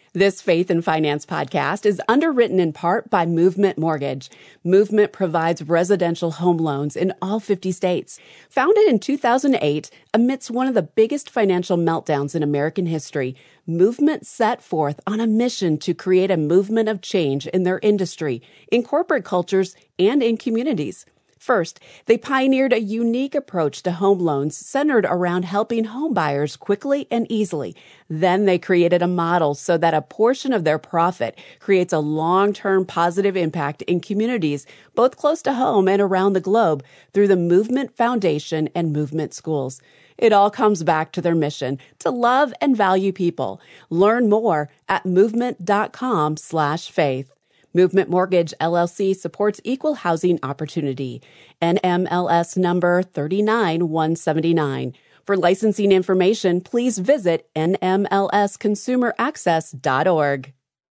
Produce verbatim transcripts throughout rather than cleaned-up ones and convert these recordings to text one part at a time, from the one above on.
This Faith and Finance podcast is underwritten in part by Movement Mortgage. Movement provides residential home loans in all fifty states. Founded in two thousand eight, amidst one of the biggest financial meltdowns in American history, Movement set forth on a mission to create a movement of change in their industry, in corporate cultures, and in communities. First, they pioneered a unique approach to home loans centered around helping home buyers quickly and easily. Then they created a model so that a portion of their profit creates a long-term positive impact in communities, both close to home and around the globe, through the Movement Foundation and Movement Schools. It all comes back to their mission to love and value people. Learn more at movement.com slash faith. Movement Mortgage, L L C supports equal housing opportunity. N M L S number three nine one seven nine. For licensing information, please visit N M L S consumer access dot org.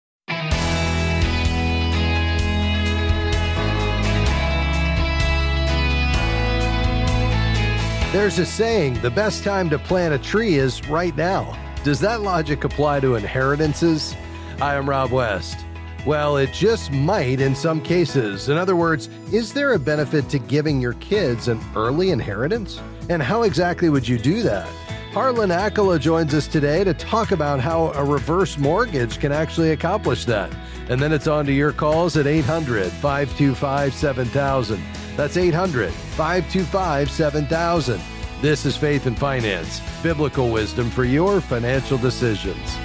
There's a saying, the best time to plant a tree is right now. Does that logic apply to inheritances? Hi, I'm Rob West. Well, it just might in some cases. In other words, is there a benefit to giving your kids an early inheritance? And how exactly would you do that? Harlan Accola joins us today to talk about how a reverse mortgage can actually accomplish that. And then it's on to your calls at eight hundred, five two five, seven thousand. That's eight hundred, five two five, seven thousand. This is Faith and Finance, biblical wisdom for your financial decisions.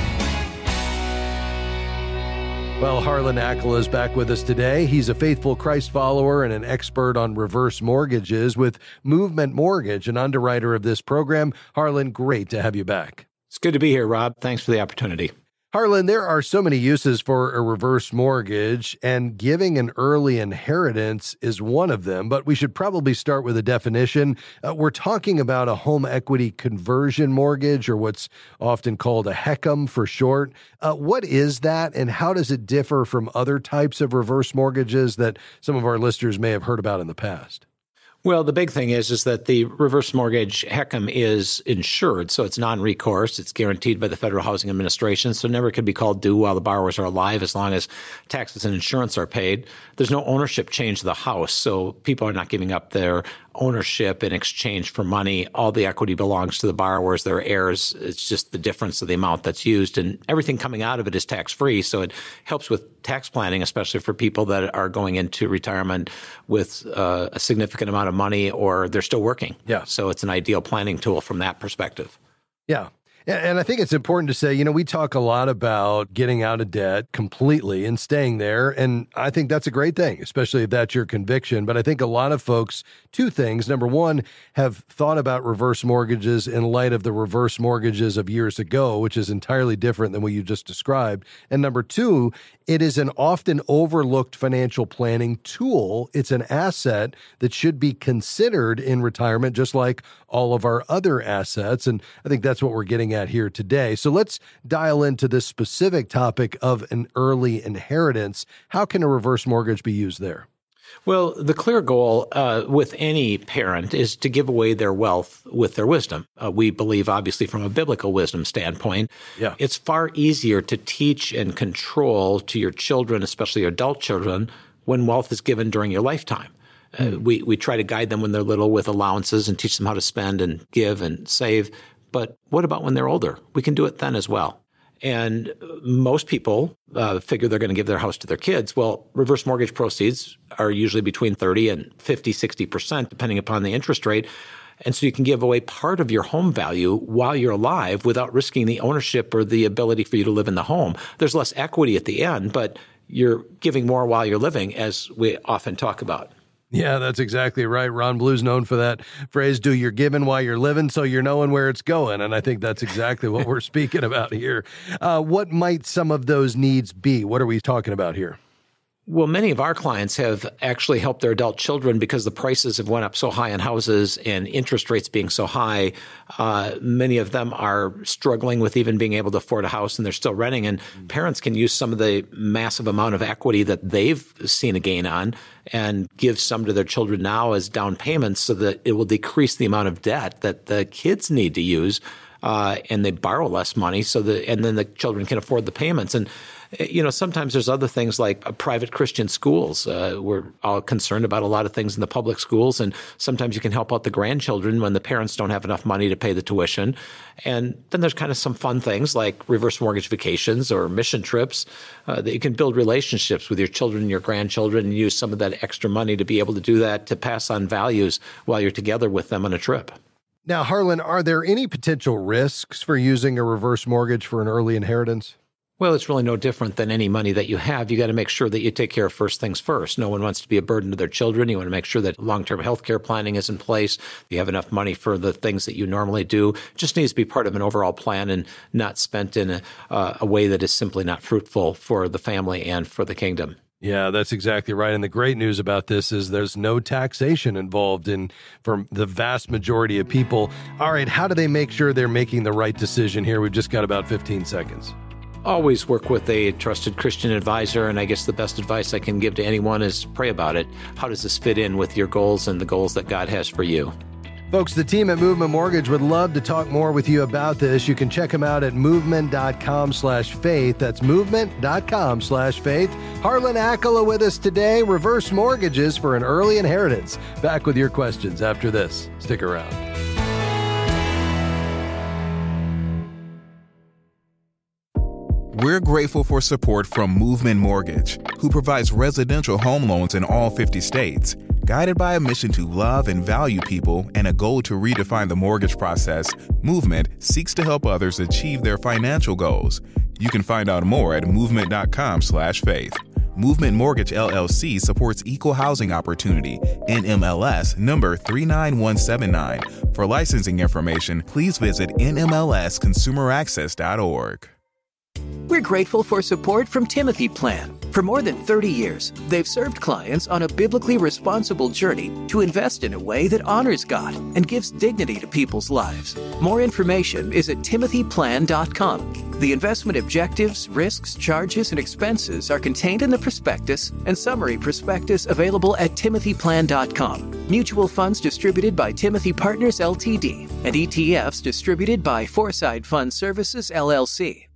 Well, Harlan Accola is back with us today. He's a faithful Christ follower and an expert on reverse mortgages with Movement Mortgage, an underwriter of this program. Harlan, great to have you back. It's good to be here, Rob. Thanks for the opportunity. Harlan, there are so many uses for a reverse mortgage, and giving an early inheritance is one of them, but we should probably start with a definition. Uh, we're talking about a home equity conversion mortgage, or what's often called a HECM for short. Uh, what is that, and how does it differ from other types of reverse mortgages that some of our listeners may have heard about in the past? Well, the big thing is, is that the reverse mortgage HECM is insured, so it's non-recourse. It's guaranteed by the Federal Housing Administration, so never can be called due while the borrowers are alive as long as taxes and insurance are paid. There's no ownership change to the house, so people are not giving up their ownership in exchange for money. All the equity belongs to the borrowers, their heirs. It's just the difference of the amount that's used, and everything coming out of it is tax-free, so it helps with tax planning, especially for people that are going into retirement with uh, a significant amount of money or they're still working. Yeah. So it's an ideal planning tool from that perspective. Yeah. And I think it's important to say, you know, we talk a lot about getting out of debt completely and staying there. And I think that's a great thing, especially if that's your conviction. But I think a lot of folks, two things. Number one, have thought about reverse mortgages in light of the reverse mortgages of years ago, which is entirely different than what you just described. And number two, it is an often overlooked financial planning tool. It's an asset that should be considered in retirement, just like all of our other assets. And I think that's what we're getting at here today. So let's dial into this specific topic of an early inheritance. How can a reverse mortgage be used there? Well, the clear goal uh, with any parent is to give away their wealth with their wisdom. Uh, we believe, obviously, from a biblical wisdom standpoint, yeah. It's far easier to teach and control to your children, especially your adult children, when wealth is given during your lifetime. Uh, we, we try to guide them when they're little with allowances and teach them how to spend and give and save. But what about when they're older? We can do it then as well. And most people uh, figure they're going to give their house to their kids. Well, reverse mortgage proceeds are usually between thirty and fifty, sixty percent, depending upon the interest rate. And so you can give away part of your home value while you're alive without risking the ownership or the ability for you to live in the home. There's less equity at the end, but you're giving more while you're living, as we often talk about. Yeah, that's exactly right. Ron Blue's known for that phrase, do your giving while you're living, so you're knowing where it's going. And I think that's exactly what we're speaking about here. Uh, what might some of those needs be? What are we talking about here? Well, many of our clients have actually helped their adult children because the prices have went up so high in houses and interest rates being so high. Uh, many of them are struggling with even being able to afford a house, and they're still renting. And mm-hmm. parents can use some of the massive amount of equity that they've seen a gain on and give some to their children now as down payments so that it will decrease the amount of debt that the kids need to use uh, and they borrow less money, so the and then the children can afford the payments. And you know, sometimes there's other things like uh, private Christian schools. Uh, we're all concerned about a lot of things in the public schools, and sometimes you can help out the grandchildren when the parents don't have enough money to pay the tuition. And then there's kind of some fun things like reverse mortgage vacations or mission trips uh, that you can build relationships with your children and your grandchildren and use some of that extra money to be able to do that, to pass on values while you're together with them on a trip. Now, Harlan, are there any potential risks for using a reverse mortgage for an early inheritance? Well, it's really no different than any money that you have. You got to make sure that you take care of first things first. No one wants to be a burden to their children. You want to make sure that long-term health care planning is in place. You have enough money for the things that you normally do. It just needs to be part of an overall plan and not spent in a, uh, a way that is simply not fruitful for the family and for the kingdom. Yeah, that's exactly right. And the great news about this is there's no taxation involved in for the vast majority of people. All right, how do they make sure they're making the right decision here? We've just got about fifteen seconds. Always work with a trusted Christian advisor, and I guess the best advice I can give to anyone is pray about it. How does this fit in with your goals and the goals that God has for you? Folks, the team at Movement Mortgage would love to talk more with you about this. You can check them out at movement.com slash faith. That's movement.com slash faith. Harlan Akala with us today. Reverse mortgages for an early inheritance. Back with your questions after this. Stick around. We're grateful for support from Movement Mortgage, who provides residential home loans in all fifty states. Guided by a mission to love and value people and a goal to redefine the mortgage process, Movement seeks to help others achieve their financial goals. You can find out more at movement.com slash faith. Movement Mortgage L L C supports equal housing opportunity, N M L S number three nine one seven nine. For licensing information, please visit N M L S consumer access dot org. We're grateful for support from Timothy Plan. For more than thirty years, they've served clients on a biblically responsible journey to invest in a way that honors God and gives dignity to people's lives. More information is at timothy plan dot com. The investment objectives, risks, charges, and expenses are contained in the prospectus and summary prospectus available at timothy plan dot com. Mutual funds distributed by Timothy Partners L T D and E T Fs distributed by Foreside Fund Services L L C.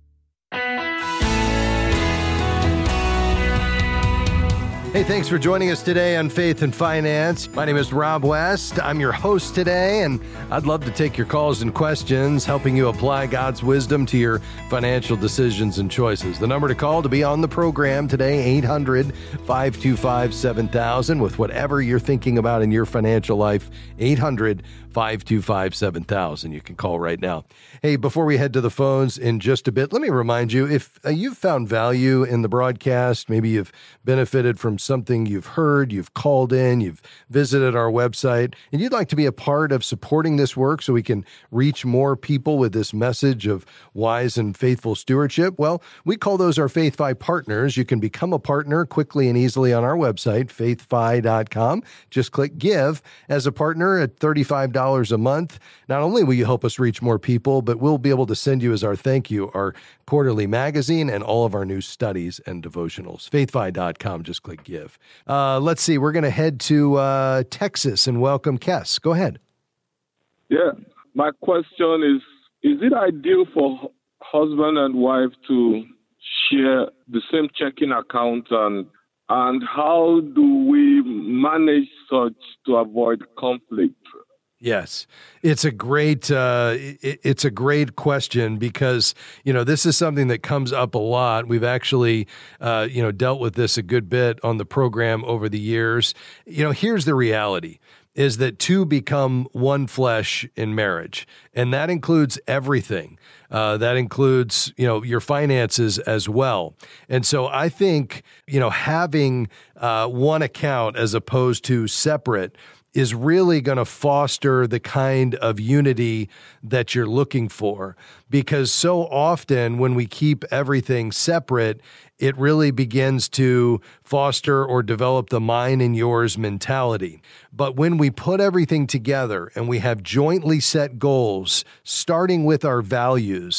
Hey, thanks for joining us today on Faith and Finance. My name is Rob West. I'm your host today, and I'd love to take your calls and questions, helping you apply God's wisdom to your financial decisions and choices. The number to call to be on the program today, eight hundred, five two five, seven thousand, with whatever you're thinking about in your financial life, eight hundred, five two five, seven thousand. You can call right now. Hey, before we head to the phones in just a bit, let me remind you, if uh, you've found value in the broadcast, maybe you've benefited from something you've heard, you've called in, you've visited our website, and you'd like to be a part of supporting this work so we can reach more people with this message of wise and faithful stewardship, well, we call those our FaithFi partners. You can become a partner quickly and easily on our website, faith fi dot com. Just click Give as a partner at thirty-five dollars a month. Not only will you help us reach more people, but we'll be able to send you as our thank you our quarterly magazine and all of our new studies and devotionals. faith fi dot com. Just click Give. Uh, let's see. We're going to head to uh, Texas and welcome Kes. Go ahead. Yeah. My question is, is it ideal for husband and wife to share the same checking account, and and how do we manage such to avoid conflict? Yes, it's a great uh, it, it's a great question because, you know, this is something that comes up a lot. We've actually, uh, you know, dealt with this a good bit on the program over the years. You know, here's the reality, is that two become one flesh in marriage, and that includes everything. Uh, that includes, you know, your finances as well. And so I think, you know, having uh, one account as opposed to separate is really going to foster the kind of unity that you're looking for. Because so often when we keep everything separate, it really begins to foster or develop the mine and yours mentality. But when we put everything together and we have jointly set goals, starting with our values,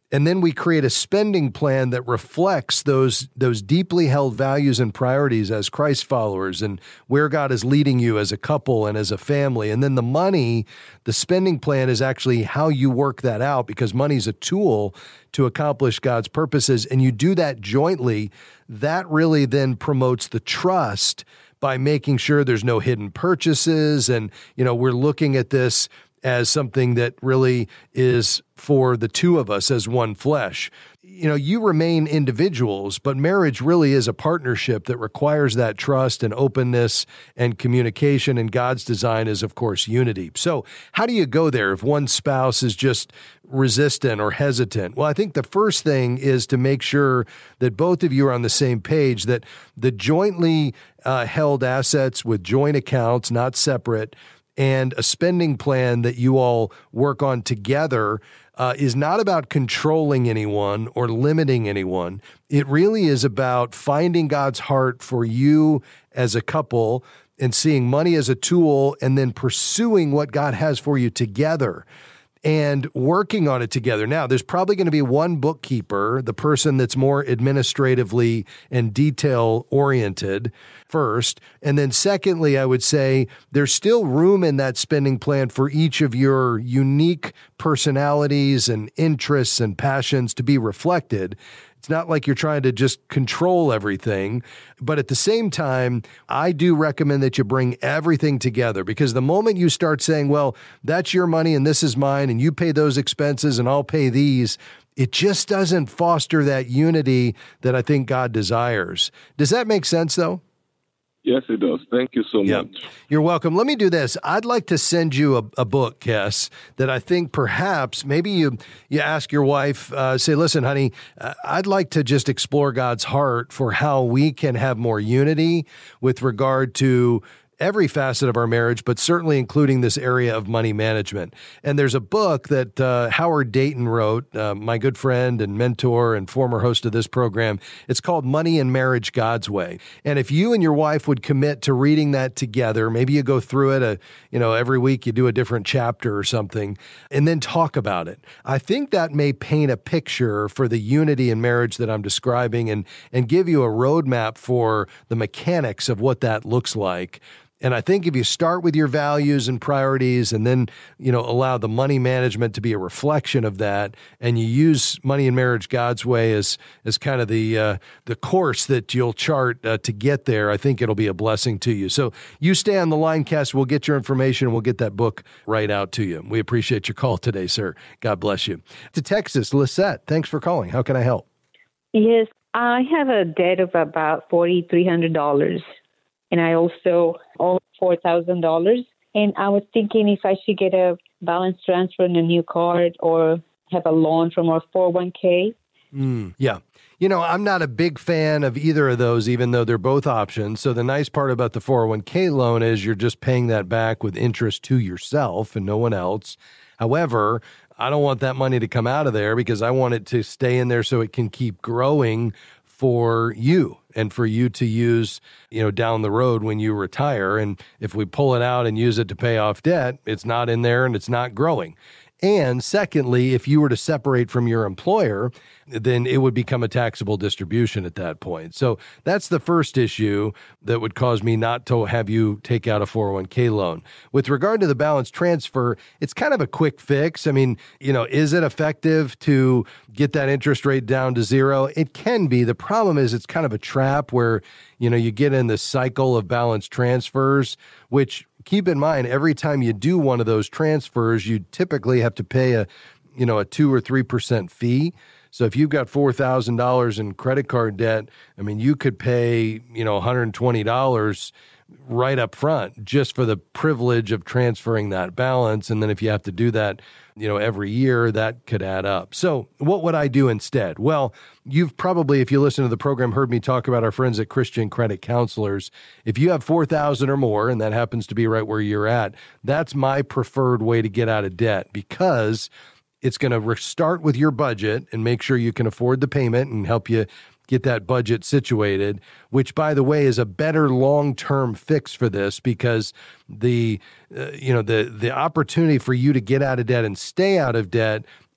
And then we create a spending plan that reflects those, those deeply held values and priorities as Christ followers and where God is leading you as a couple and as a family. And then the money, the spending plan is actually how you work that out, because money is a tool to accomplish God's purposes. And you do that jointly. That really then promotes the trust by making sure there's no hidden purchases. And, you know, we're looking at this as something that really is for the two of us as one flesh. You know, you remain individuals, but marriage really is a partnership that requires that trust and openness and communication, and God's design is, of course, unity. So how do you go there if one spouse is just resistant or hesitant? Well, I think the first thing is to make sure that both of you are on the same page, that the jointly uh, held assets with joint accounts, not separate, and a spending plan that you all work on together uh, is not about controlling anyone or limiting anyone. It really is about finding God's heart for you as a couple and seeing money as a tool and then pursuing what God has for you together and working on it together. Now, there's probably going to be one bookkeeper, the person that's more administratively and detail-oriented first. And then secondly, I would say there's still room in that spending plan for each of your unique personalities and interests and passions to be reflected. It's not like you're trying to just control everything. But at the same time, I do recommend that you bring everything together, because the moment you start saying, well, that's your money and this is mine and you pay those expenses and I'll pay these, it just doesn't foster that unity that I think God desires. Does that make sense, though? Yes, it does. Thank you so Yeah. much. You're welcome. Let me do this. I'd like to send you a, a book, Kes, that I think perhaps maybe you you ask your wife, uh, say, listen, honey, uh, I'd like to just explore God's heart for how we can have more unity with regard to every facet of our marriage, but certainly including this area of money management. And there's a book that uh, Howard Dayton wrote, uh, my good friend and mentor and former host of this program. It's called Money and Marriage God's Way. And if you and your wife would commit to reading that together, maybe you go through it, a, you know, every week you do a different chapter or something, and then talk about it. I think that may paint a picture for the unity in marriage that I'm describing and, and give you a roadmap for the mechanics of what that looks like. And I think if you start with your values and priorities and then, you know, allow the money management to be a reflection of that, and you use Money and Marriage God's Way as as kind of the uh, the course that you'll chart uh, to get there, I think it'll be a blessing to you. So you stay on the line, Kes. We'll get your information and we'll get that book right out to you. We appreciate your call today, sir. God bless you. To Texas, Lisette, thanks for calling. How can I help? Yes, I have a debt of about four thousand three hundred dollars. And I also owe four thousand dollars. And I was thinking if I should get a balance transfer in a new card or have a loan from our four oh one k. Mm, yeah. You know, I'm not a big fan of either of those, even though they're both options. So the nice part about the four oh one k loan is you're just paying that back with interest to yourself and no one else. However, I don't want that money to come out of there because I want it to stay in there so it can keep growing for you and for you to use, you know, down the road when you retire. And if we pull it out and use it to pay off debt, it's not in there and it's not growing. And secondly, if you were to separate from your employer, then it would become a taxable distribution at that point. So that's the first issue that would cause me not to have you take out a four oh one k loan. With regard to the balance transfer, it's kind of a quick fix. I mean, you know, is it effective to get that interest rate down to zero? It can be. The problem is it's kind of a trap where, you know, you get in this cycle of balance transfers, which keep in mind, every time you do one of those transfers, you typically have to pay a, you know, a two or three percent fee. So if you've got four thousand dollars in credit card debt, I mean, you could pay, you know, one hundred twenty dollars right up front just for the privilege of transferring that balance. And then if you have to do that, you know, every year, that could add up. So what would I do instead? Well, you've probably, if you listen to the program, heard me talk about our friends at Christian Credit Counselors. If you have four thousand dollars or more, and that happens to be right where you're at, that's my preferred way to get out of debt, because it's going to start with your budget and make sure you can afford the payment and help you get that budget situated, which, by the way, is a better long-term fix for this, because the, uh, you know, the, the opportunity for you to get out of debt and stay out of debt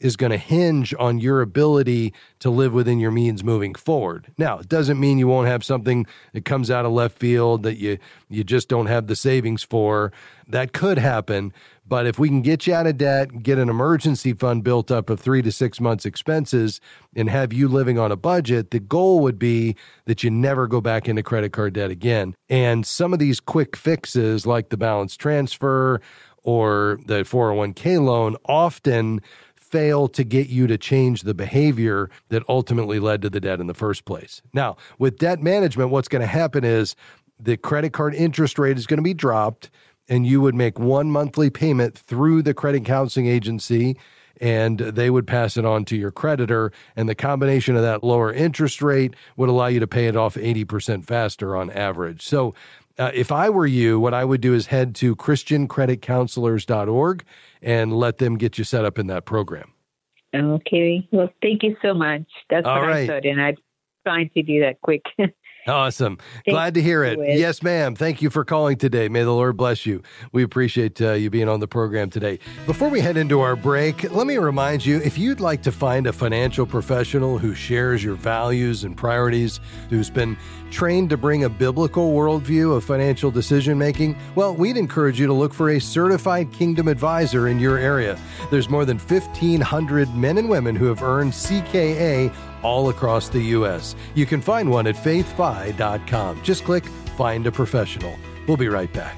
is going to hinge on your ability to live within your means moving forward. Now, it doesn't mean you won't have something that comes out of left field that you, you just don't have the savings for. That could happen. But if we can get you out of debt, get an emergency fund built up of three to six months expenses and have you living on a budget, the goal would be that you never go back into credit card debt again. And some of these quick fixes like the balance transfer or the four oh one k loan often fail to get you to change the behavior that ultimately led to the debt in the first place. Now, with debt management, what's going to happen is the credit card interest rate is going to be dropped, and you would make one monthly payment through the credit counseling agency, and they would pass it on to your creditor. And the combination of that lower interest rate would allow you to pay it off eighty percent faster on average. So uh, if I were you, what I would do is head to christian credit counselors dot org and let them get you set up in that program. Okay. Well, thank you so much. That's All what right. I thought, and I'm trying to do that quick. Awesome. Glad to hear it. Liz. Yes, ma'am. Thank you for calling today. May the Lord bless you. We appreciate uh, you being on the program today. Before we head into our break, let me remind you, if you'd like to find a financial professional who shares your values and priorities, who's been trained to bring a biblical worldview of financial decision-making, well, we'd encourage you to look for a certified Kingdom advisor in your area. There's more than fifteen hundred men and women who have earned C K A all across the U S. You can find one at faith fi dot com. Just click Find a Professional. We'll be right back.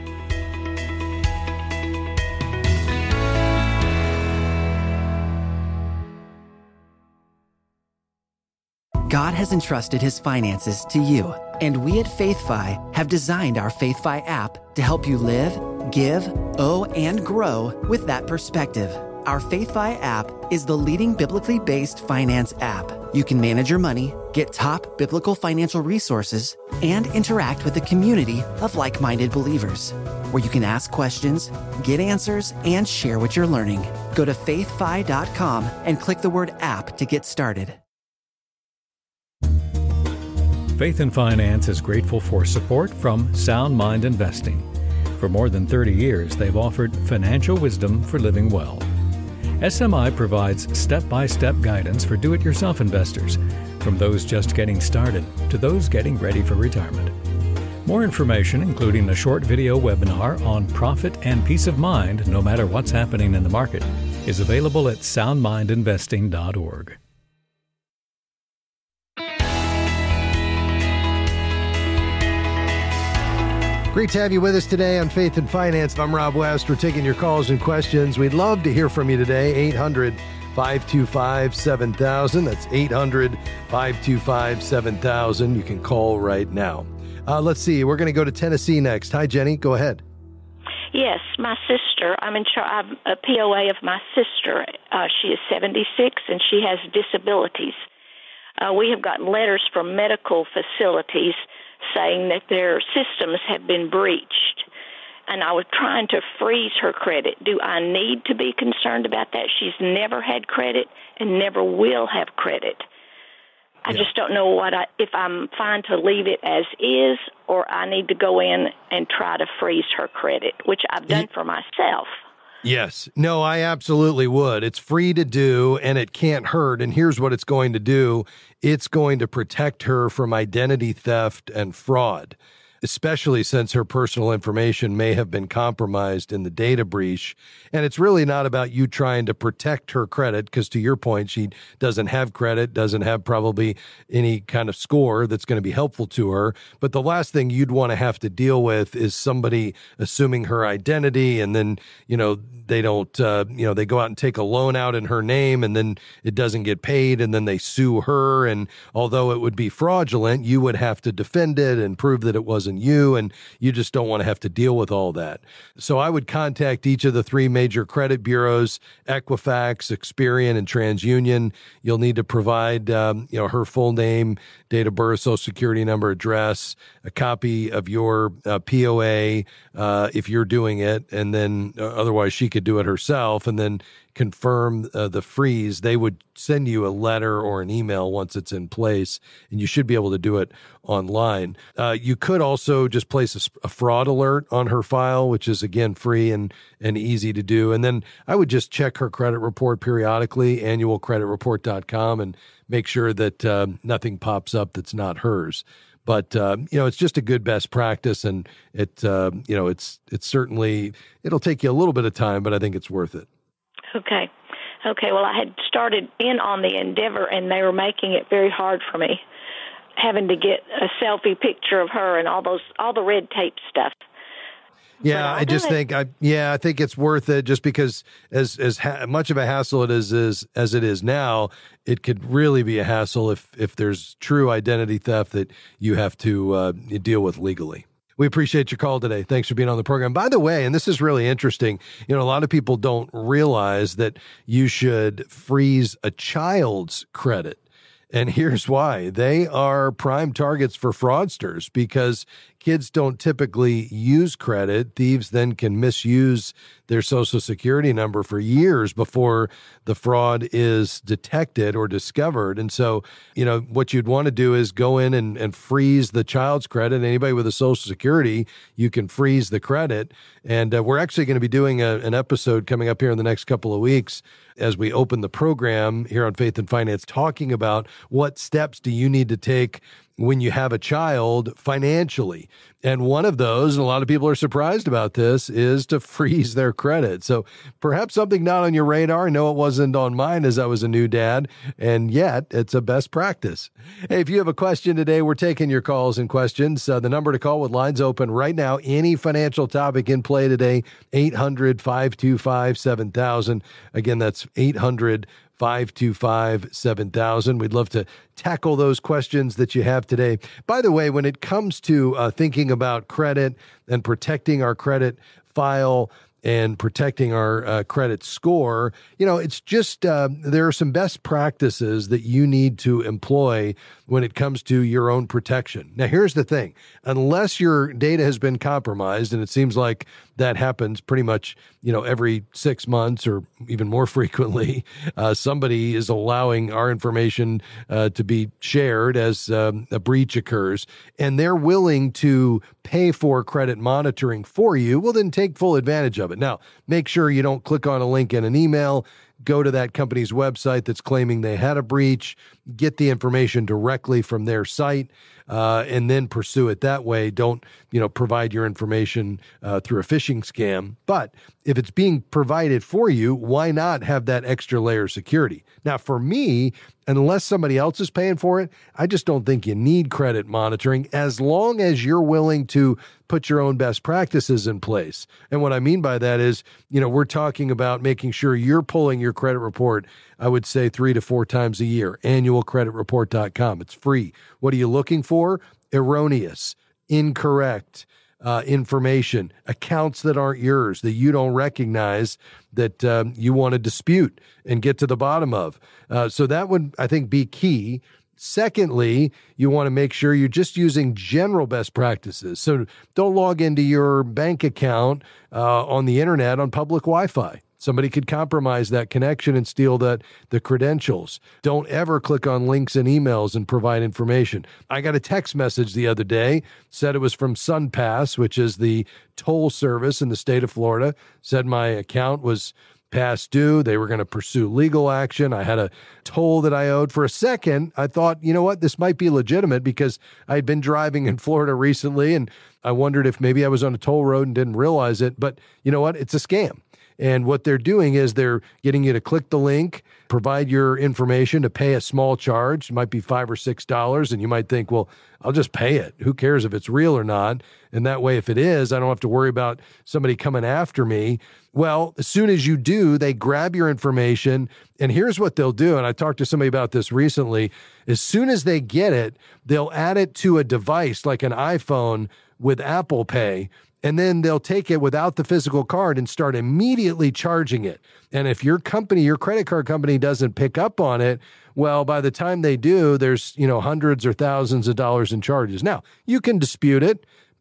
God has entrusted His finances to you, and we at FaithFi have designed our FaithFi app to help you live, give, owe, and grow with that perspective. Our FaithFi app is the leading biblically based finance app. You can manage your money, get top biblical financial resources, and interact with a community of like-minded believers, where you can ask questions, get answers, and share what you're learning. Go to faith fi dot com and click the word app to get started. Faith and Finance is grateful for support from Sound Mind Investing. For more than thirty years, they've offered financial wisdom for living well. S M I provides step-by-step guidance for do-it-yourself investors, from those just getting started to those getting ready for retirement. More information, including a short video webinar on profit and peace of mind no matter what's happening in the market, is available at sound mind investing dot org. Great to have you with us today on Faith and Finance. I'm Rob West. We're taking your calls and questions. We'd love to hear from you today. eight hundred, five two five, seven thousand. That's eight hundred, five two five, seven thousand. You can call right now. Uh, let's see. We're going to go to Tennessee next. Hi, Jenny. Go ahead. Yes, my sister. I'm in charge. I'm a P O A of my sister. Uh, she is seventy-six, and she has disabilities. Uh, we have gotten letters from medical facilities saying that their systems have been breached. And I was trying to freeze her credit. Do I need to be concerned about that? She's never had credit and never will have credit. I yeah. just don't know what I, if I'm fine to leave it as is, or I need to go in and try to freeze her credit, which I've done for myself. Yes. No, I absolutely would. It's free to do, and it can't hurt. And here's what it's going to do. It's going to protect her from identity theft and fraud, especially since her personal information may have been compromised in the data breach. And it's really not about you trying to protect her credit, because to your point, she doesn't have credit, doesn't have probably any kind of score that's going to be helpful to her. But the last thing you'd want to have to deal with is somebody assuming her identity, and then, you know, they don't, uh, you know, they go out and take a loan out in her name, and then it doesn't get paid, and then they sue her. And although it would be fraudulent, you would have to defend it and prove that it wasn't you, and you just don't want to have to deal with all that. So I would contact each of the three major credit bureaus, Equifax, Experian, and TransUnion. You'll need to provide, um, you know, her full name, date of birth, social security number, address, a copy of your uh, P O A uh, if you're doing it, and then uh, otherwise she could do it herself, and then confirm uh, the freeze, they would send you a letter or an email once it's in place, and you should be able to do it online. Uh, you could also just place a, a fraud alert on her file, which is, again, free and, and easy to do. And then I would just check her credit report periodically, annual credit report dot com, and make sure that uh, nothing pops up that's not hers. But, uh, you know, it's just a good best practice, and it, uh, you know, it's, it's certainly, it'll take you a little bit of time, but I think it's worth it. Okay. Okay. Well, I had started in on the endeavor, and they were making it very hard for me, having to get a selfie picture of her and all those, all the red tape stuff. Yeah, I just it. think I yeah, I think it's worth it just because as as ha- much of a hassle it is, is as it is now, it could really be a hassle if if there's true identity theft that you have to uh, deal with legally. We appreciate your call today. Thanks for being on the program. By the way, and this is really interesting, you know, a lot of people don't realize that you should freeze a child's credit. And here's why. They are prime targets for fraudsters because kids don't typically use credit. Thieves then can misuse their Social Security number for years before the fraud is detected or discovered. And so, you know, what you'd want to do is go in and, and freeze the child's credit. Anybody with a Social Security, you can freeze the credit. And uh, we're actually going to be doing a, an episode coming up here in the next couple of weeks as we open the program here on Faith and Finance, talking about what steps do you need to take when you have a child financially. And one of those, and a lot of people are surprised about this, is to freeze their credit. So perhaps something not on your radar. I know it wasn't on mine as I was a new dad, and yet it's a best practice. Hey, if you have a question today, we're taking your calls and questions. Uh, the number to call with lines open right now, any financial topic in play today, eight hundred, five two five, seven thousand. Again, that's eight hundred, five two five, seven thousand. We'd love to tackle those questions that you have today. By the way, when it comes to uh, thinking about credit and protecting our credit file and protecting our uh, credit score, you know, it's just, uh, there are some best practices that you need to employ when it comes to your own protection. Now, here's the thing. Unless your data has been compromised, and it seems like that happens pretty much, you know, every six months or even more frequently, uh, somebody is allowing our information uh, to be shared as um, a breach occurs, and they're willing to pay for credit monitoring for you, well, then take full advantage of it. Now, make sure you don't click on a link in an email. Go to that company's website that's claiming they had a breach, get the information directly from their site, uh, and then pursue it that way. Don't, you know, provide your information uh, through a phishing scam. But if it's being provided for you, why not have that extra layer of security? Now, for me, unless somebody else is paying for it, I just don't think you need credit monitoring as long as you're willing to put your own best practices in place. And what I mean by that is, you know, we're talking about making sure you're pulling your credit report, I would say three to four times a year, annual credit report dot com. It's free. What are you looking for? Erroneous, incorrect uh, information, accounts that aren't yours, that you don't recognize, that um, you want to dispute and get to the bottom of. Uh, so that would, I think, be key. Secondly, you want to make sure you're just using general best practices. So don't log into your bank account uh, on the internet on public Wi-Fi. Somebody could compromise that connection and steal that the credentials. Don't ever click on links in emails and provide information. I got a text message the other day, said it was from SunPass, which is the toll service in the state of Florida, said my account was past due. They were going to pursue legal action. I had a toll that I owed. For a second, I thought, you know what, this might be legitimate because I'd been driving in Florida recently, and I wondered if maybe I was on a toll road and didn't realize it. But you know what? It's a scam. And what they're doing is they're getting you to click the link, provide your information to pay a small charge. It might be five or six dollars, and you might think, well, I'll just pay it. Who cares if it's real or not? And that way, if it is, I don't have to worry about somebody coming after me. Well, as soon as you do, they grab your information, and here's what they'll do. And I talked to somebody about this recently. As soon as they get it, they'll add it to a device like an iPhone with Apple Pay. And then they'll take it without the physical card and start immediately charging it. And if your company, your credit card company doesn't pick up on it, well, by the time they do, there's, you know, hundreds or thousands of dollars in charges. Now, you can dispute it,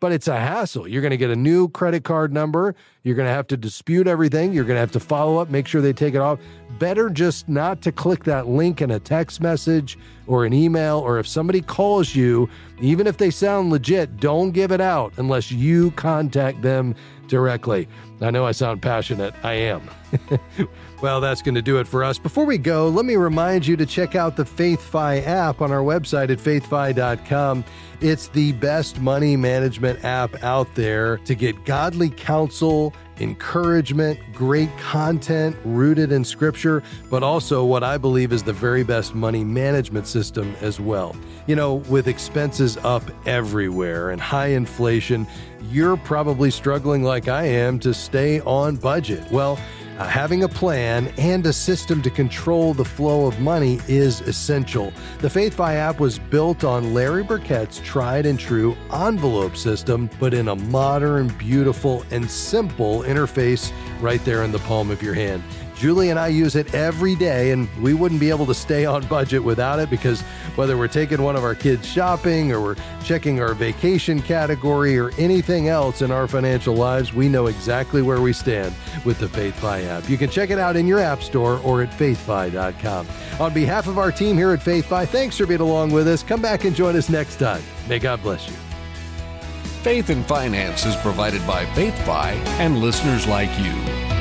but it's a hassle. You're going to get a new credit card number. You're going to have to dispute everything. You're going to have to follow up, make sure they take it off. Better just not to click that link in a text message or an email, or if somebody calls you, even if they sound legit, don't give it out unless you contact them directly. I know I sound passionate. I am. Well, that's going to do it for us. Before we go, let me remind you to check out the FaithFi app on our website at faith fi dot com. It's the best money management app out there to get godly counsel, encouragement, great content rooted in Scripture, but also what I believe is the very best money management system as well. You know, with expenses up everywhere and high inflation, you're probably struggling like I am to stay on budget. Well, Uh, having a plan and a system to control the flow of money is essential. The FaithFi app was built on Larry Burkett's tried and true envelope system, but in a modern, beautiful, and simple interface right there in the palm of your hand. Julie and I use it every day, and we wouldn't be able to stay on budget without it, because whether we're taking one of our kids shopping or we're checking our vacation category or anything else in our financial lives, we know exactly where we stand with the FaithFi app. You can check it out in your app store or at faith fi dot com. On behalf of our team here at FaithFi, thanks for being along with us. Come back and join us next time. May God bless you. Faith and Finance is provided by FaithFi and listeners like you.